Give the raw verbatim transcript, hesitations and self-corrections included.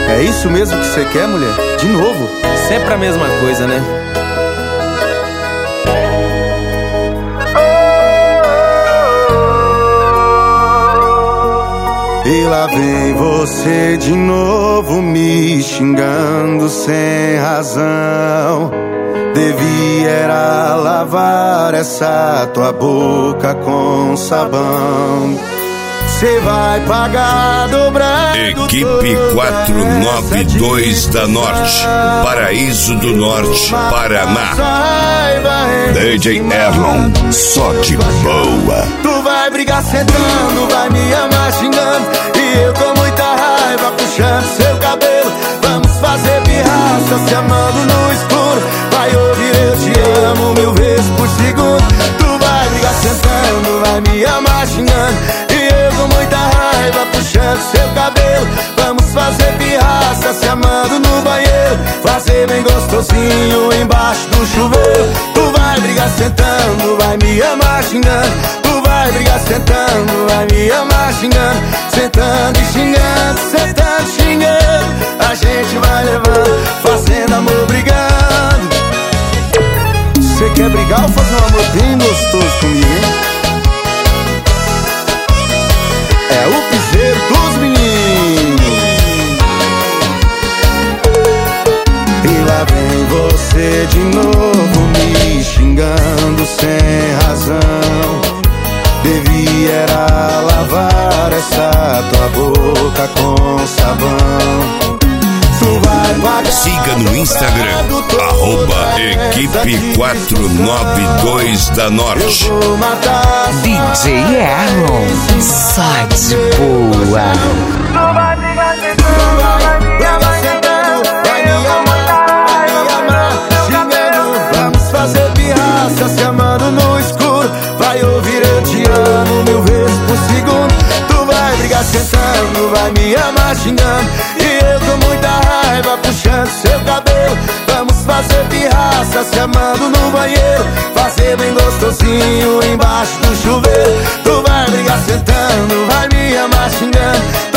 É isso mesmo que você quer, mulher? De novo? Sempre a mesma coisa, né? E lá vem você de novo me xingando sem razão. Devia era lavar essa tua boca com sabão. Cê vai pagar dobrado. Equipe quatrocentos e noventa e dois da Norte, Paraíso do Norte, Paraná. D J Erlon, só de boa. Tu vai brigar sentando, vai me amar xingando, e eu com muita raiva puxando seu cabelo. Vamos fazer pirraça se amando no escuro. Vai ouvir eu te amo mil vezes por segundo. Tu vai brigar sentando, vai me amar xingando, e eu com muita raiva puxando seu cabelo. Vamos fazer pirraça se amando no banheiro, fazer bem gostosinho embaixo do chuveiro. Tu vai brigar sentando, vai me amar xingando. Tu vai brigar sentando, vai me amar xingando. Sentando e xingando, sentando e xingando. A gente vai levando, fazendo amor brigando. Você quer brigar ou fazer um amor bem gostoso comigo, hein? É o piseiro dos meninos. E lá vem você de novo me xingando sem razão. Devia era lavar essa tua boca com sabão. Tu vai pagar. Siga no Instagram, arroba Equipe quatrocentos e noventa e dois da Norte. D J Erlon, só de boa. Tu vai brigar sentando, vai brigar sentando, vai me amar, vai me amar, xingando. Vamos fazer pirraça se amando no escuro. Vai ouvir eu te amo mil vezes por segundo. Tu vai brigar sentando, vai me amar xingando, e eu com muita raiva puxando seu cabelo. Vamos fazer pirraça se amando no banheiro, fazer bem gostosinho embaixo do chuveiro. Tu vai brigar sentando, vai me amar xingando,